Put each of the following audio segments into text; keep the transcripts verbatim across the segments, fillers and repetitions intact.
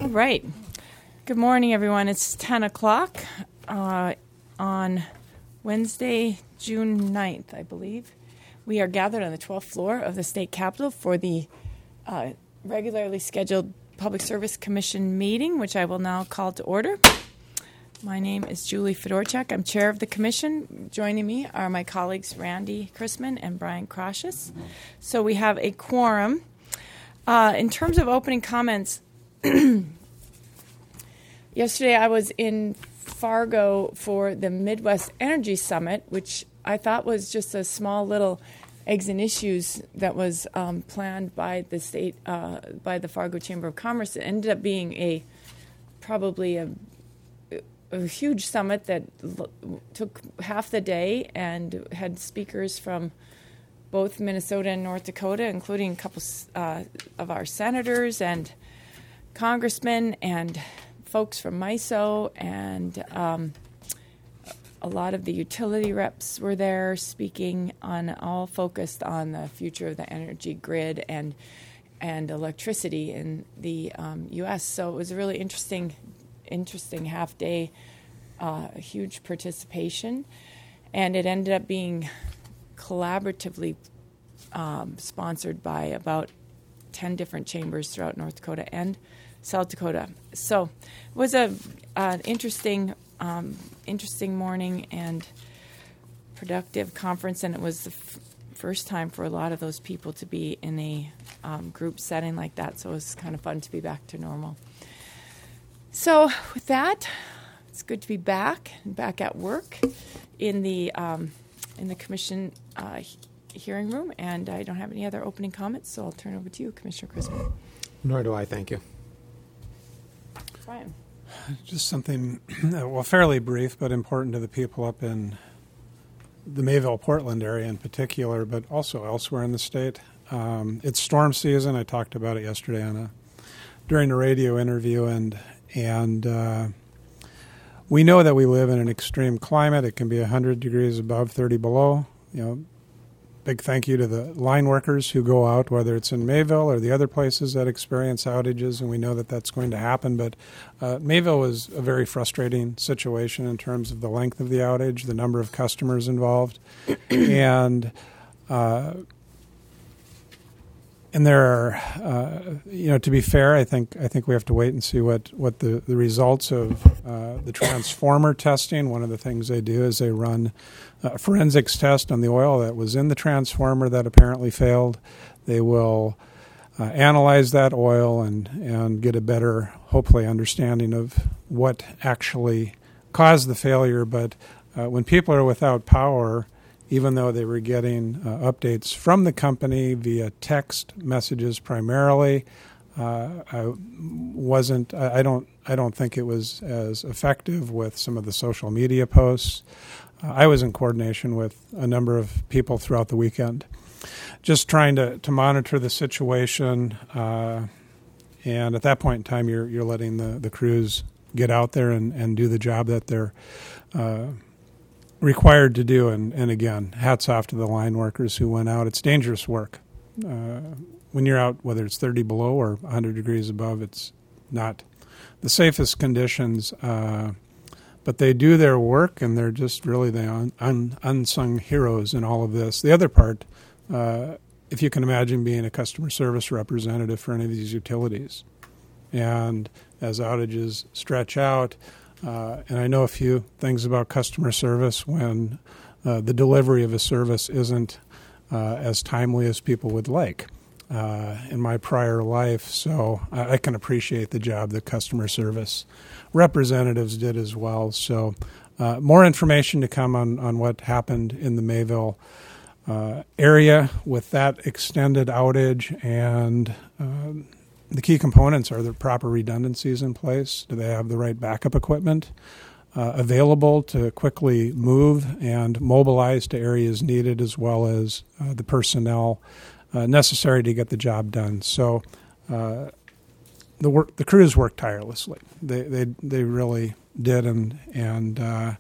All right. Good morning, everyone. It's ten o'clock uh, on Wednesday, June ninth, I believe. We are gathered on the twelfth floor of the State Capitol for the uh, regularly scheduled Public Service Commission meeting, which I will now call to order. My name is Julie Fedorchak. I'm chair of the commission. Joining me are my colleagues Randy Chrisman and Brian Crocius. So we have a quorum. Uh, in terms of opening comments, yesterday I was in Fargo for the Midwest Energy Summit, which I thought was just a small little eggs and issues that was um, planned by the state, uh, by the Fargo Chamber of Commerce. It ended up being a probably a, a huge summit that l- took half the day and had speakers from both Minnesota and North Dakota, including a couple uh, of our senators and congressmen and folks from MISO, and um, a lot of the utility reps were there speaking on, all focused on the future of the energy grid and and electricity in the um, U S. So it was a really interesting, interesting half day, uh, huge participation, and it ended up being collaboratively um, sponsored by about ten different chambers throughout North Dakota and South Dakota. So it was a uh, interesting, um, interesting morning and productive conference, and it was the f- first time for a lot of those people to be in a um, group setting like that. So it was kind of fun to be back to normal. So with that, it's good to be back and back at work in the um, in the commission uh, he- hearing room, and I don't have any other opening comments, so I'll turn it over to you, Commissioner Chrisman. Nor do I, thank you. Brian. Just something, well, fairly brief, but important to the people up in the Mayville, Portland area in particular, but also elsewhere in the state. Um, it's storm season. I talked about it yesterday on a during a radio interview, and and uh, we know that we live in an extreme climate. It can be one hundred degrees above, thirty below. You know, big thank you to the line workers who go out, whether it's in Mayville or the other places that experience outages, and we know that that's going to happen. But uh, Mayville was a very frustrating situation in terms of the length of the outage, the number of customers involved, and uh, and there are, uh, you know, to be fair, I think I think we have to wait and see what, what the, the results of uh, the transformer testing. One of the things they do is they run a forensics test on the oil that was in the transformer that apparently failed. They will uh, analyze that oil and, and get a better, hopefully, understanding of what actually caused the failure. But uh, when people are without power, even though they were getting uh, updates from the company via text messages primarily, uh, I wasn't. I, I don't. I don't think it was as effective with some of the social media posts. Uh, I was in coordination with a number of people throughout the weekend, just trying to, to monitor the situation. Uh, and at that point in time, you're you're letting the, the crews get out there and, and do the job that they're Uh, required to do, and, and again, hats off to the line workers who went out. It's dangerous work. Uh, when you're out, whether it's thirty below or one hundred degrees above, it's not the safest conditions, uh, but they do their work, and they're just really the un, un, unsung heroes in all of this. The other part, uh, if you can imagine being a customer service representative for any of these utilities, and as outages stretch out, Uh, and I know a few things about customer service when uh, the delivery of a service isn't uh, as timely as people would like uh, in my prior life. So I, I can appreciate the job that customer service representatives did as well. So uh, more information to come on, on what happened in the Mayville uh, area with that extended outage, and um, the key components are the proper redundancies in place. Do they have the right backup equipment uh, available to quickly move and mobilize to areas needed, as well as uh, the personnel uh, necessary to get the job done? So uh, the work, the crews worked tirelessly. They they they really did, and and uh,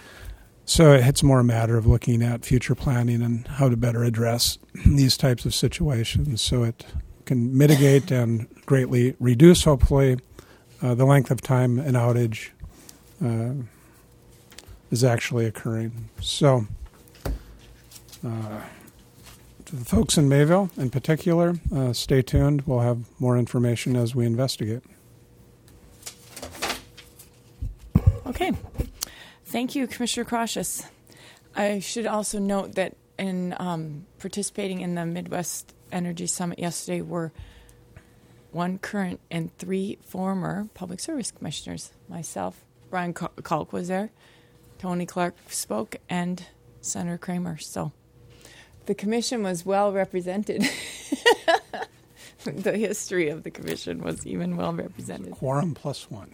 so it's more a matter of looking at future planning and how to better address these types of situations, so it can mitigate and greatly reduce, hopefully, uh, the length of time an outage uh, is actually occurring. So uh, to the folks in Mayville in particular, uh, stay tuned. We'll have more information as we investigate. Okay. Thank you, Commissioner Cautious. I should also note that in um, participating in the Midwest Energy Summit yesterday were one current and three former public service commissioners. Myself, Brian Kalk was there, Tony Clark spoke, and Senator Kramer. So the commission was well represented. The history of the commission was even well represented. Quorum plus one.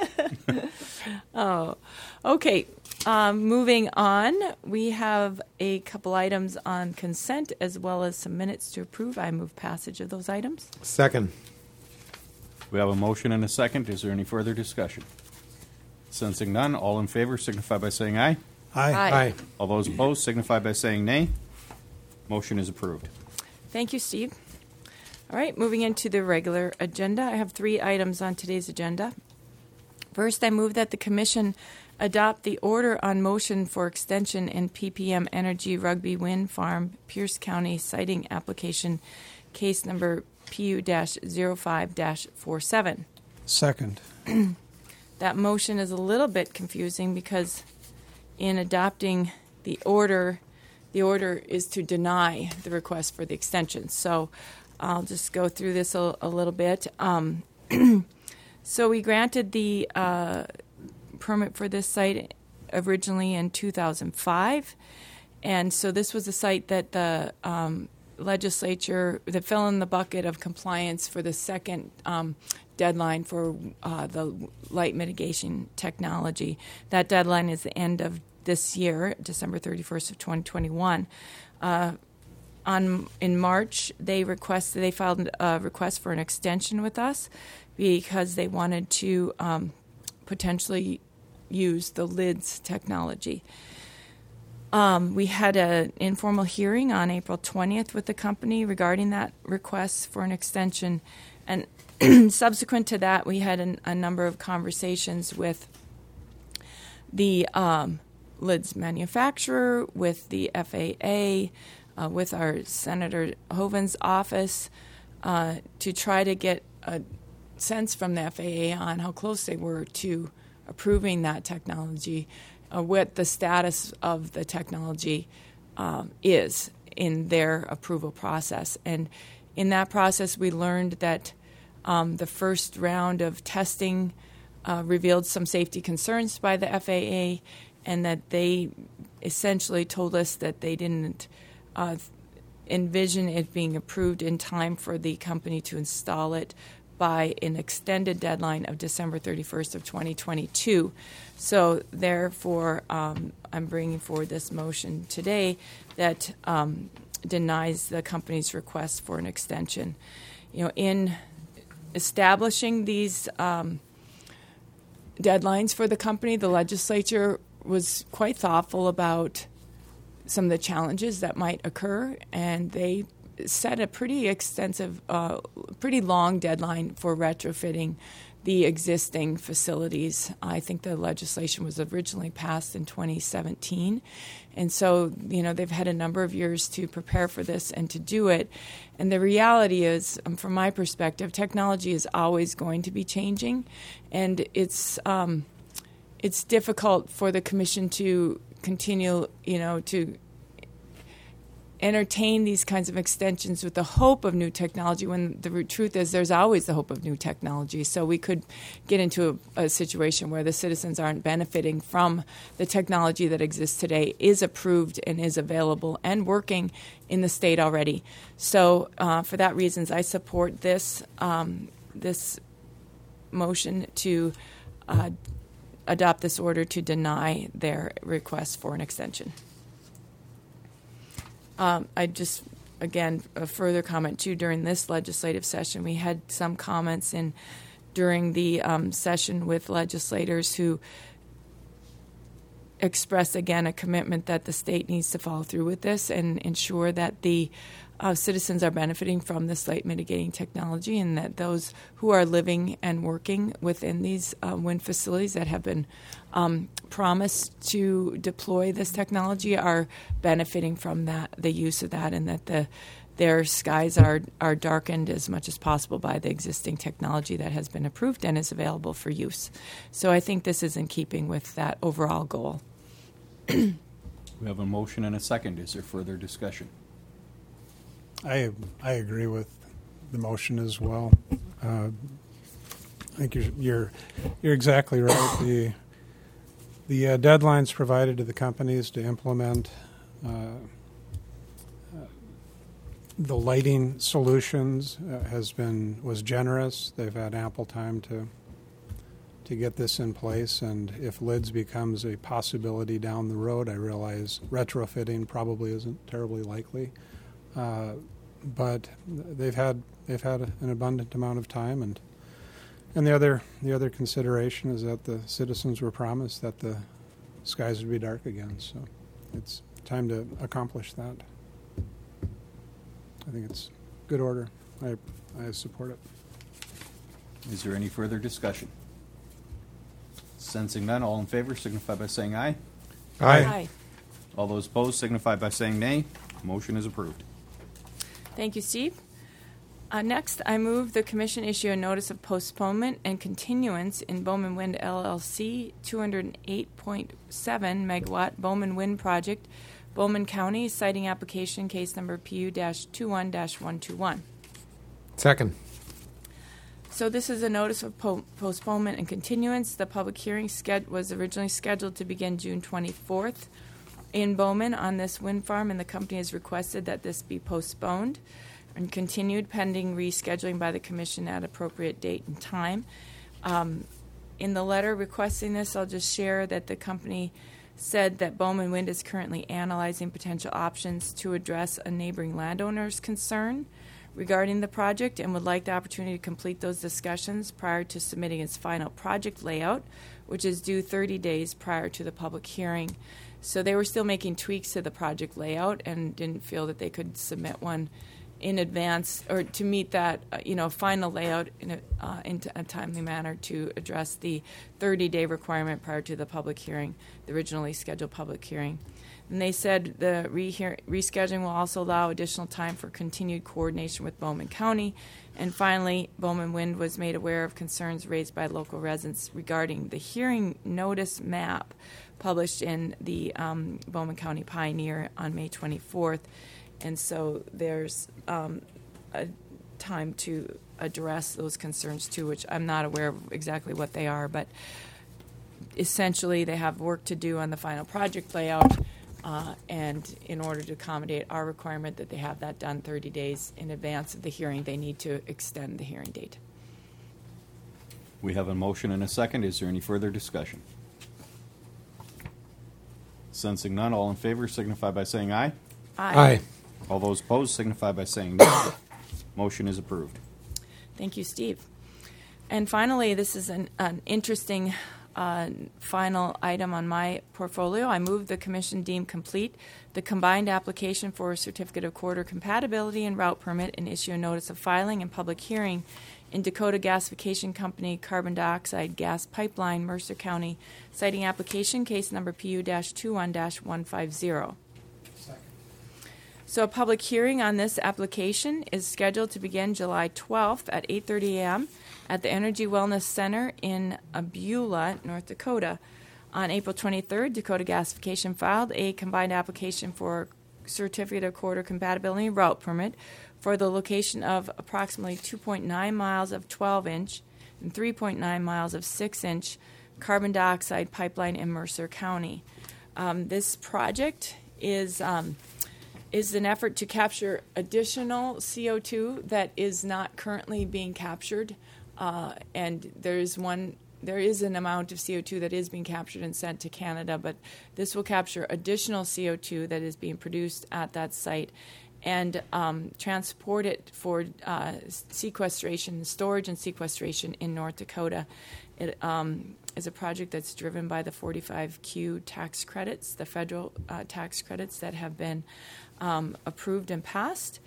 Oh, okay. Um, moving on, we have a couple items on consent as well as some minutes to approve. I move passage of those items. Second. We have a motion and a second. Is there any further discussion? Sensing none, all in favor signify by saying aye. Aye. Aye. Aye. All those opposed signify by saying nay. Motion is approved. Thank you, Steve. All right, moving into the regular agenda. I have three items on today's agenda. First, I move that the Commission adopt the order on motion for extension in P P M Energy Rugby Wind Farm, Pierce County siting application, case number P U zero five dash forty-seven. Second. That motion is a little bit confusing because in adopting the order, the order is to deny the request for the extension. So I'll just go through this a, a little bit. Um, so we granted the uh, permit for this site originally in two thousand five. And so this was a site that the um, legislature, that fell in the bucket of compliance for the second um, deadline for uh, the light mitigation technology. That deadline is the end of this year, December thirty-first of twenty twenty-one. Uh, On in March, they requested they filed a request for an extension with us because they wanted to um, potentially use the LIDS technology. Um, we had an informal hearing on April twentieth with the company regarding that request for an extension, and subsequent to that, we had an, a number of conversations with the um, LIDS manufacturer, with the F A A. Uh, with our Senator Hovind's office uh, to try to get a sense from the F A A on how close they were to approving that technology, uh, what the status of the technology um, is in their approval process. And in that process, we learned that um, the first round of testing uh, revealed some safety concerns by the F A A, and that they essentially told us that they didn't Uh, envision it being approved in time for the company to install it by an extended deadline of December thirty-first of twenty twenty-two. So therefore, um, I'm bringing forward this motion today that um, denies the company's request for an extension. You know, in establishing these um, deadlines for the company, the legislature was quite thoughtful about some of the challenges that might occur, and they set a pretty extensive, uh, pretty long deadline for retrofitting the existing facilities. I think the legislation was originally passed in twenty seventeen, and so, you know, they've had a number of years to prepare for this and to do it. And the reality is, um, from my perspective, technology is always going to be changing, and it's um, it's difficult for the commission to continue, you know, to entertain these kinds of extensions with the hope of new technology when the truth is there's always the hope of new technology. So we could get into a, a situation where the citizens aren't benefiting from the technology that exists today, is approved and is available and working in the state already. So uh, for that reasons, I support this, um, this motion to uh, adopt this order to deny their request for an extension. Um, I just, again, a further comment too, during this legislative session, we had some comments in during the um, session with legislators who expressed, again, a commitment that the state needs to follow through with this and ensure that the uh, citizens are benefiting from this light mitigating technology, and that those who are living and working within these uh, wind facilities that have been um, promised to deploy this technology are benefiting from that, the use of that, and that the their skies are, are darkened as much as possible by the existing technology that has been approved and is available for use. So I think this is in keeping with that overall goal. We have a motion and a second. Is there further discussion? I I agree with the motion as well. Uh, I think you're you're you're exactly right. The the uh, deadlines provided to the companies to implement uh, uh, the lighting solutions uh, has been was generous. They've had ample time to to get this in place, and if lids becomes a possibility down the road, I realize retrofitting probably isn't terribly likely. Uh, but they've had they've had an abundant amount of time, and and the other the other consideration is that the citizens were promised that the skies would be dark again. So it's time to accomplish that. I think it's good order. I I support it. Is there any further discussion? Sensing none, all in favor signify by saying aye. Aye. All those opposed signify by saying nay. Motion is approved. Thank you, Steve. Uh, next, I move the Commission issue a notice of postponement and continuance in Bowman Wind L L C two oh eight point seven megawatt Bowman Wind Project, Bowman County, citing application case number P U twenty-one dash one twenty-one. Second. So this is a notice of po- postponement and continuance. The public hearing sched- was originally scheduled to begin June twenty-fourth in Bowman on this wind farm, and the company has requested that this be postponed and continued pending rescheduling by the Commission at appropriate date and time. Um, in the letter requesting this, I'll just share that the company said that Bowman Wind is currently analyzing potential options to address a neighboring landowner's concern regarding the project and would like the opportunity to complete those discussions prior to submitting its final project layout, which is due thirty days prior to the public hearing. So they were still making tweaks to the project layout and didn't feel that they could submit one in advance or to meet that, uh, you know, final layout in a, uh, in a timely manner to address the thirty-day requirement prior to the public hearing, the originally scheduled public hearing. And they said the re- rescheduling will also allow additional time for continued coordination with Bowman County. And finally, Bowman Wind was made aware of concerns raised by local residents regarding the hearing notice map published in the um, Bowman County Pioneer on May twenty-fourth. And so there's um, a time to address those concerns too, which I'm not aware of exactly what they are, but essentially they have work to do on the final project layout. Uh, and in order to accommodate our requirement that they have that done thirty days in advance of the hearing, they need to extend the hearing date. We have a motion and a second. Is there any further discussion? Sensing none, all in favor signify by saying aye. Aye. All those opposed signify by saying no. Motion is approved. Thank you, Steve. And finally, this is an, an interesting uh, final item on my portfolio. I move the Commission deem complete the combined application for a certificate of corridor compatibility and route permit and issue a notice of filing and public hearing in Dakota Gasification Company Carbon Dioxide Gas Pipeline, Mercer County, citing application case number P U twenty-one dash one fifty. So a public hearing on this application is scheduled to begin July twelfth at eight thirty a.m. at the Energy Wellness Center in Beulah, North Dakota. On April twenty-third, Dakota Gasification filed a combined application for certificate of corridor compatibility and route permit for the location of approximately two point nine miles of twelve-inch and three point nine miles of six-inch carbon dioxide pipeline in Mercer County. Um, this project is um, is an effort to capture additional C O two that is not currently being captured, uh, and there is one. There is an amount of C O two that is being captured and sent to Canada, but this will capture additional C O two that is being produced at that site and um, transport it for uh, sequestration, storage and sequestration in North Dakota. It um, is a project that's driven by the forty-five Q tax credits, the federal uh, tax credits that have been um, approved and passed.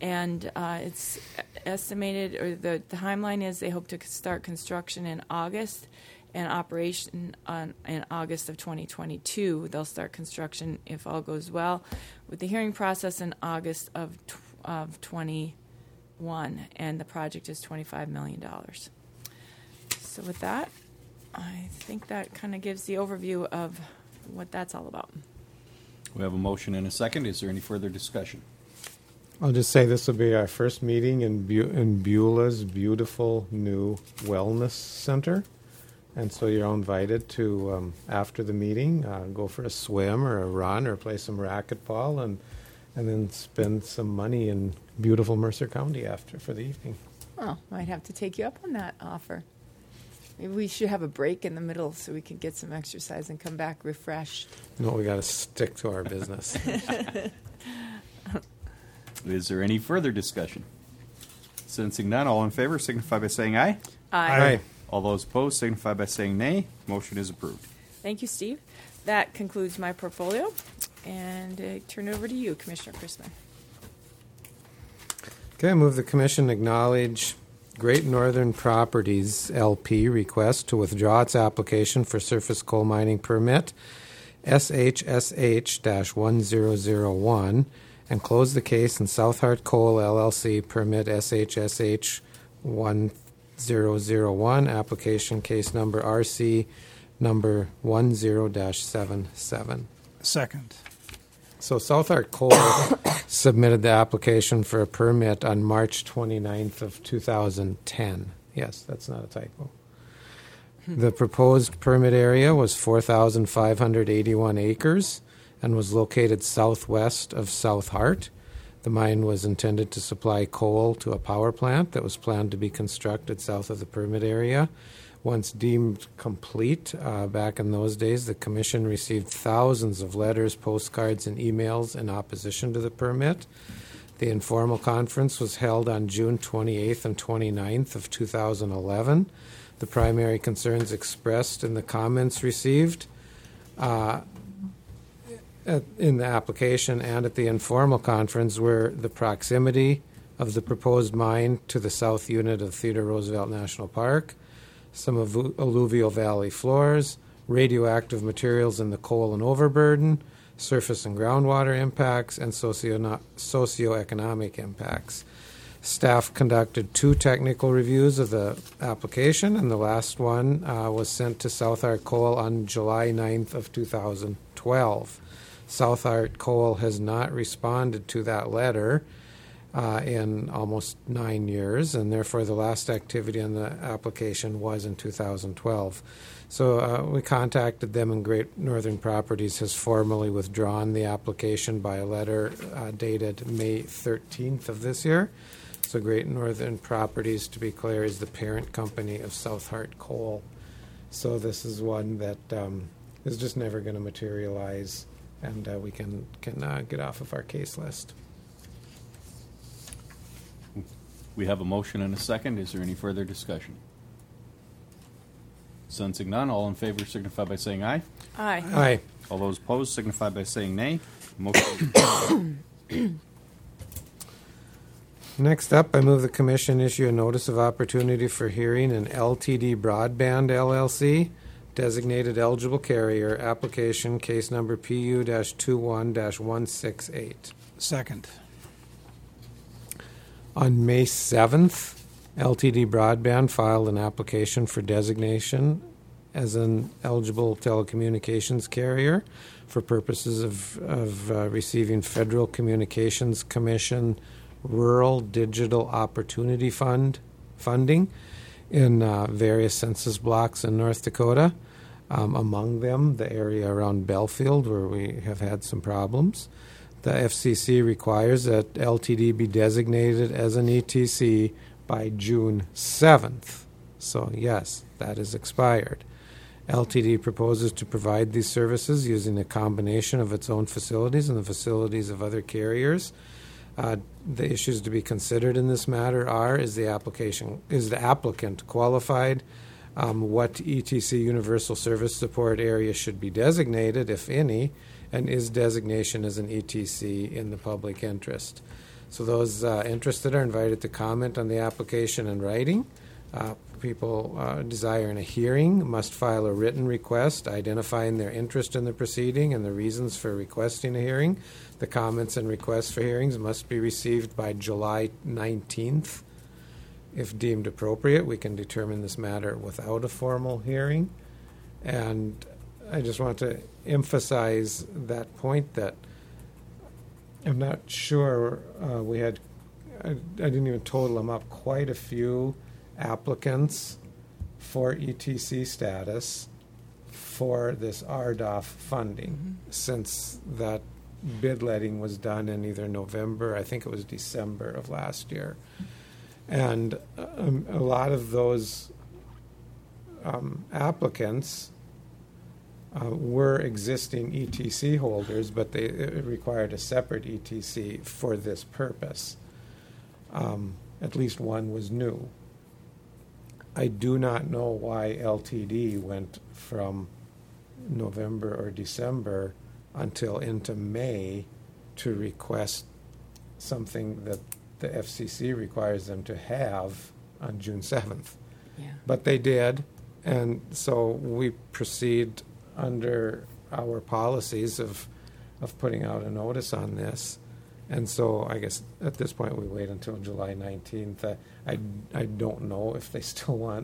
and uh, it's estimated, or the timeline is they hope to start construction in August and operation on, in August of twenty twenty-two. They'll start construction, if all goes well, with the hearing process in August of, tw- of twenty-one, and the project is twenty-five million dollars. So with that, I think that kind of gives the overview of what that's all about. We have a motion and a second. Is there any further discussion? I'll just say this will be our first meeting in, Bu- in Beulah's beautiful new wellness center. And so you're all invited to, um, after the meeting, uh, go for a swim or a run or play some racquetball and and then spend some money in beautiful Mercer County after for the evening. Oh, might have to take you up on that offer. Maybe we should have a break in the middle so we can get some exercise and come back refreshed. No, we got to stick to our business. Is there any further discussion? Sensing none, all in favor signify by saying aye. Aye. All those opposed signify by saying nay. Motion is approved. Thank you, Steve. That concludes my portfolio, and I turn it over to you, Commissioner Chrisman. Okay, I move the commission acknowledge Great Northern Properties L P request to withdraw its application for surface coal mining permit S H S H one zero zero one and close the case in Southheart Coal L L C permit S H S H one zero zero one, application case number R C number one zero dash seven seven. Second. So Southheart Coal submitted the application for a permit on March twenty-ninth of two thousand ten. Yes, that's not a typo. The proposed permit area was four thousand five hundred eighty-one acres and was located southwest of Southheart. The mine was intended to supply coal to a power plant that was planned to be constructed south of the permit area. Once deemed complete, uh, back in those days, the commission received thousands of letters, postcards, and emails in opposition to the permit. The informal conference was held on June twenty-eighth and twenty-ninth of two thousand eleven. The primary concerns expressed in the comments received uh, at, in the application and at the informal conference were the proximity of the proposed mine to the south unit of Theodore Roosevelt National Park, some of alluvial valley floors, radioactive materials in the coal and overburden, surface and groundwater impacts, and socio- socioeconomic impacts. Staff conducted two technical reviews of the application, and the last one uh, was sent to Southheart Coal on July ninth of two thousand twelve. Southheart Coal has not responded to that letter Uh, in almost nine years, and therefore the last activity on the application was in two thousand twelve. So uh, we contacted them, and Great Northern Properties has formally withdrawn the application by a letter uh, dated May thirteenth of this year. So Great Northern Properties, to be clear, is the parent company of Southheart Coal. So this is one that um, is just never going to materialize, and uh, we can, can uh, get off of our case list. We have a motion and a second. Is there any further discussion? Sensing none, all in favor signify by saying aye. Aye. Aye. All those opposed signify by saying nay. Motion. Next up, I move the commission issue a notice of opportunity for hearing an L T D Broadband L L C, designated eligible carrier, application case number P U twenty-one dash one six eight. Second. On May seventh, L T D Broadband filed an application for designation as an eligible telecommunications carrier for purposes of, of uh, receiving Federal Communications Commission Rural Digital Opportunity Fund funding in uh, various census blocks in North Dakota, um, among them the area around Belfield, where we have had some problems. The F C C requires that L T D be designated as an E T C by June seventh. So, yes, that is expired. L T D proposes to provide these services using a combination of its own facilities and the facilities of other carriers. Uh, the issues to be considered in this matter are: is the application is the applicant qualified? Um, what E T C universal service support area should be designated, if any? And is designation as an E T C in the public interest? So those uh, interested are invited to comment on the application in writing. Uh, people uh, desiring a hearing must file a written request identifying their interest in the proceeding and the reasons for requesting a hearing. The comments and requests for hearings must be received by July nineteenth. If deemed appropriate, we can determine this matter without a formal hearing. And I just want to emphasize that point that I'm not sure uh, we had, I, I didn't even total them up, quite a few applicants for E T C status for this R D O F funding mm-hmm. since that bid letting was done in either November, I think it was December of last year. And um, a lot of those um, applicants uh, were existing E T C holders, but they it required a separate E T C for this purpose. Um, at least one was new. I do not know why L T D went from November or December until into May to request something that the F C C requires them to have on June seventh. Yeah. But they did, and so we proceed under our policies of of putting out a notice on this. And so I guess at this point we wait until July nineteenth. Uh, I, I don't know if they still want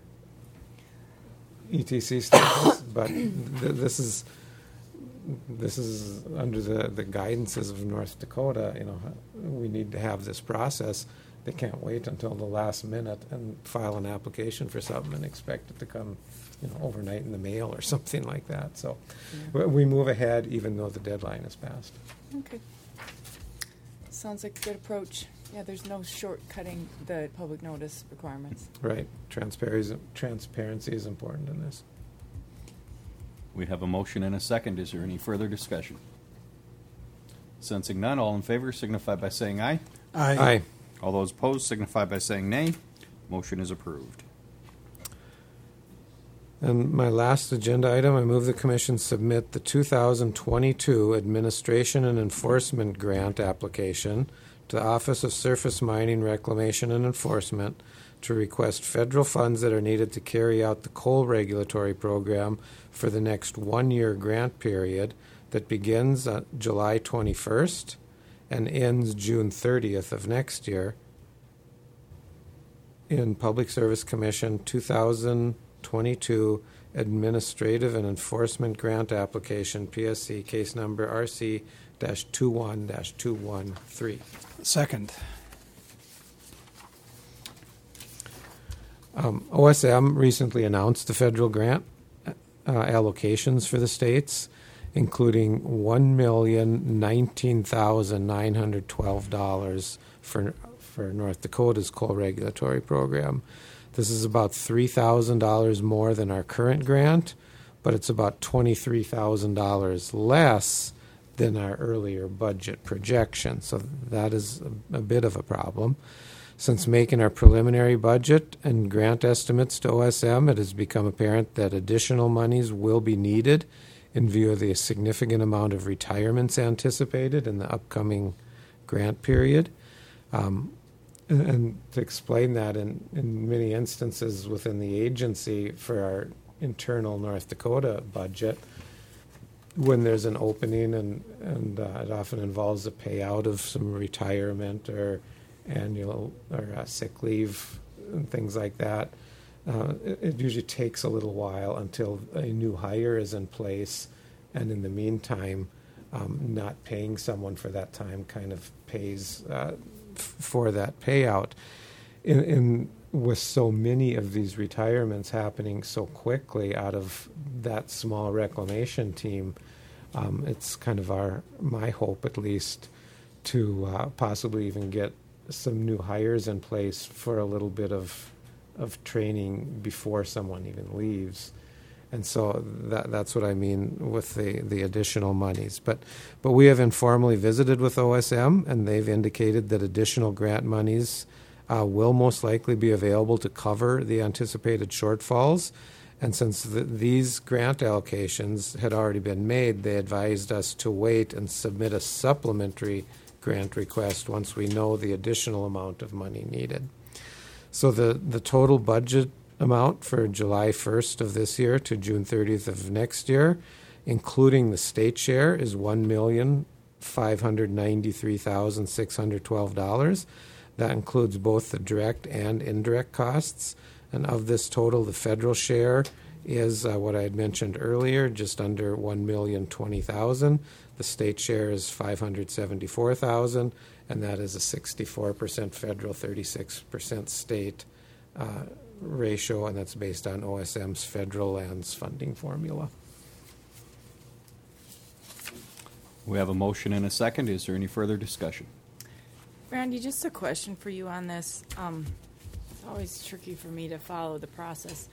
E T C status, but th- this is this is under the, the guidances of North Dakota. You know, we need to have this process. They can't wait until the last minute and file an application for something and expect it to come, you know, overnight in the mail or something like that. So Yeah. we move ahead even though the deadline is passed. Okay. Sounds like a good approach. Yeah, there's no shortcutting the public notice requirements. Right. Transparency, transparency is important in this. We have a motion and a second. Is there any further discussion? Sensing none, all in favor signify by saying aye. Aye. Aye. All those opposed signify by saying nay. Motion is approved. And my last agenda item, I move the Commission submit the two thousand twenty-two Administration and Enforcement Grant application to the Office of Surface Mining, Reclamation, and Enforcement to request federal funds that are needed to carry out the coal regulatory program for the next one-year grant period that begins on July twenty-first and ends June thirtieth of next year in Public Service Commission two thousand twenty-two Administrative and Enforcement Grant Application, P S C, case number R C twenty-one dash two one three. Second. Um, O S M recently announced the federal grant uh, allocations for the states, including one million nineteen thousand nine hundred twelve dollars for for North Dakota's coal regulatory program. This is about three thousand dollars more than our current grant, but it's about twenty-three thousand dollars less than our earlier budget projection. So that is a, a bit of a problem. Since making our preliminary budget and grant estimates to O S M, it has become apparent that additional monies will be needed in view of the significant amount of retirements anticipated in the upcoming grant period. Um, and, and to explain that, in, in many instances within the agency for our internal North Dakota budget, when there's an opening and, and uh, it often involves a payout of some retirement or annual or uh, sick leave and things like that, uh, it, it usually takes a little while until a new hire is in place, and in the meantime, um, not paying someone for that time kind of pays uh, f- for that payout. In, in with so many of these retirements happening so quickly out of that small reclamation team, um, it's kind of our my hope at least to uh, possibly even get some new hires in place for a little bit of of training before someone even leaves. And so that that's what I mean with the, the additional monies. But but we have informally visited with O S M, and they've indicated that additional grant monies uh, will most likely be available to cover the anticipated shortfalls. And since the, these grant allocations had already been made, they advised us to wait and submit a supplementary grant request once we know the additional amount of money needed. So the, the total budget amount for July first of this year to June thirtieth of next year, including the state share, is one million five hundred ninety-three thousand six hundred twelve dollars. That includes both the direct and indirect costs. And of this total, the federal share is uh, what I had mentioned earlier, just under one million twenty thousand dollars. The state share is five hundred seventy-four thousand dollars, and that is a sixty-four percent federal, thirty-six percent state uh, ratio, and that's based on O S M's federal lands funding formula. We have a motion and a second. Is there any further discussion? Randy, just a question for you on this. Um, it's always tricky for me to follow the process.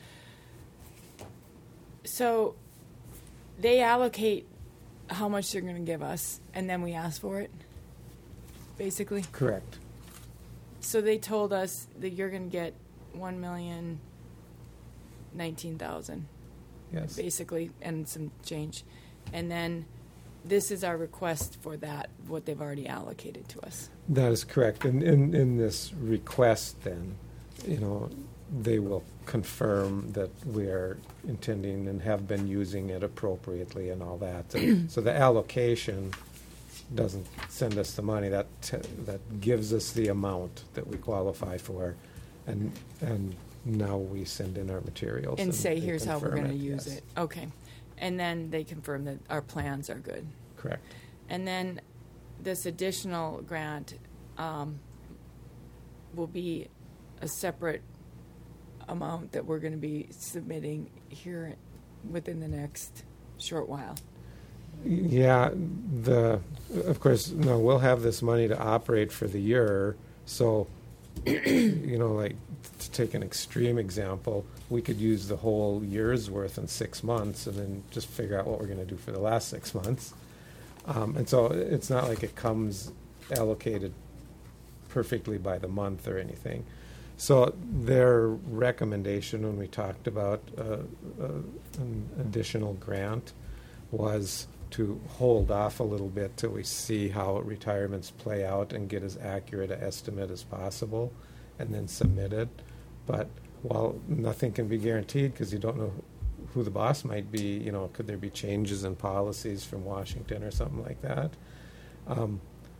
So they allocate how much they're going to give us, and then we ask for it, basically? Correct. So they told us that you're going to get one million nineteen thousand, Yes. basically, and some change. And then this is our request for that, what they've already allocated to us. That is correct. And in, in this request, then, you know, they will confirm that we are intending and have been using it appropriately and all that. And so the allocation doesn't send us the money. That t- that gives us the amount that we qualify for, and and now we send in our materials And say, they here's how we're confirm going to use yes. it. Okay. And then they confirm that our plans are good. Correct. And then this additional grant um, will be a separate amount that we're going to be submitting here within the next short while. Yeah, the of course, no, we'll have this money to operate for the year. So, you know, like to take an extreme example, we could use the whole year's worth in six months and then just figure out what we're going to do for the last six months. Um, and so it's not like it comes allocated perfectly by the month or anything. So their recommendation when we talked about uh, uh, an additional grant was to hold off a little bit till we see how retirements play out and get as accurate an estimate as possible and then submit it. But while nothing can be guaranteed because you don't know who the boss might be, you know, could there be changes in policies from Washington or something like that? Um,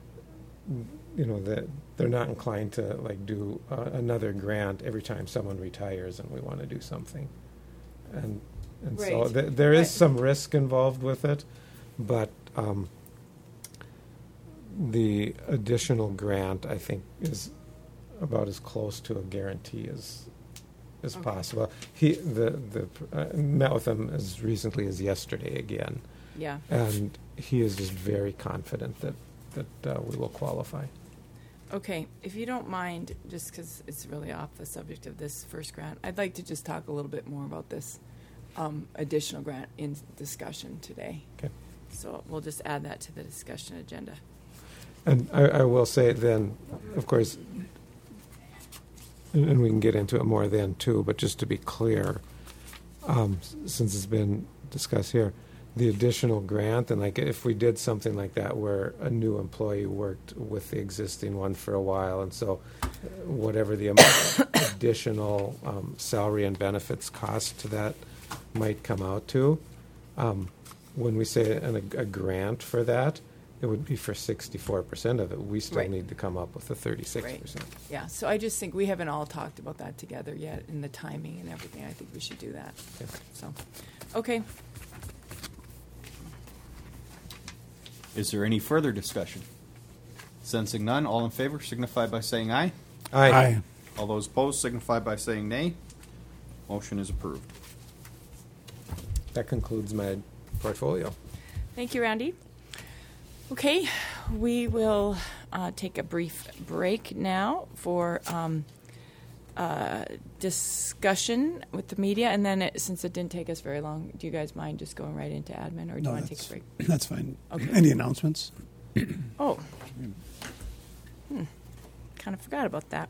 you know, that they're not inclined to like do uh, another grant every time someone retires and we want to do something. And and so Right. th- there is Right. some risk involved with it, but um, the additional grant, I think, is about as close to a guarantee as as Okay. possible. He the the uh, met with him as recently as yesterday again, Yeah. and he is just very confident that that uh, we will qualify. Okay, if you don't mind, just because it's really off the subject of this first grant, I'd like to just talk a little bit more about this um, additional grant in discussion today. Okay. So we'll just add that to the discussion agenda. And I, I will say then, of course, and, and we can get into it more then too, but just to be clear, um, s- since it's been discussed here, the additional grant, and like if we did something like that where a new employee worked with the existing one for a while, and so uh, whatever the amount of additional um, salary and benefits cost to that might come out to, um, when we say an, a, a grant for that, it would be for sixty-four percent of it. We still Right. need to come up with the thirty-six percent. Yeah, so I just think we haven't all talked about that together yet, and the timing and everything. I think we should do that. Okay. So, okay. Is there any further discussion? Sensing none, all in favor signify by saying aye. Aye. All those opposed signify by saying nay. Motion is approved. That concludes my portfolio. Thank you, Randy. Okay, we will uh, take a brief break now for um, uh, discussion with the media, and then it, since it didn't take us very long, do you guys mind just going right into admin, or do No, you want to take that's, a break? that's fine. Okay. Any announcements? Oh, hmm. kind of forgot about that.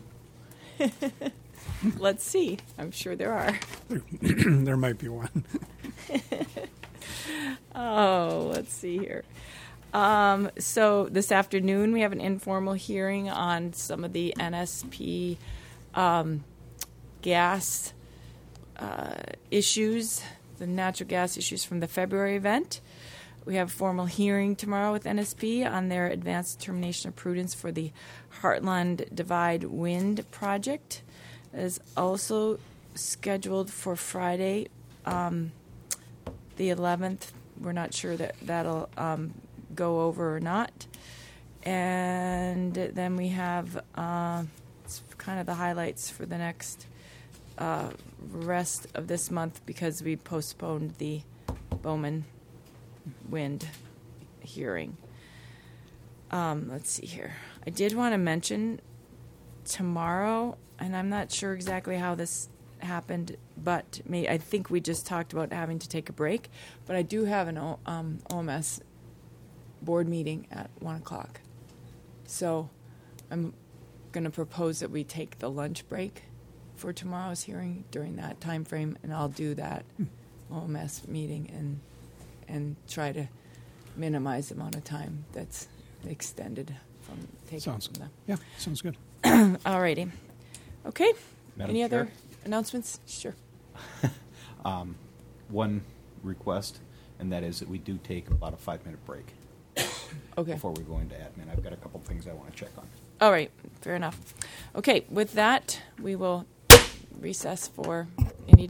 Let's see. I'm sure there are. There might be one. Oh, let's see here. Um, so this afternoon we have an informal hearing on some of the N S P um, gas uh, issues, the natural gas issues from the February event. We have a formal hearing tomorrow with N S P on their advanced determination of prudence for the Heartland Divide Wind project. It is also scheduled for Friday, um, the eleventh. We're not sure that that'll um, go over or not. And then we have uh, it's kind of the highlights for the next uh, rest of this month because we postponed the Bowman Wind hearing. Um, let's see here. I did want to mention tomorrow, and I'm not sure exactly how this happened, but may, I think we just talked about having to take a break. But I do have an o, um, O M S board meeting at one o'clock, so I'm going to propose that we take the lunch break for tomorrow's hearing during that time frame, and I'll do that hmm. O M S meeting and and try to minimize the amount of time that's extended from taking sounds from them. Yeah, sounds good. All righty. Okay. Madam Any Chair? other announcements? Sure. Um, one request, and that is that we do take about a five-minute break Okay. before we go into admin. I've got a couple things I want to check on. All right. Fair enough. Okay. With that, we will recess for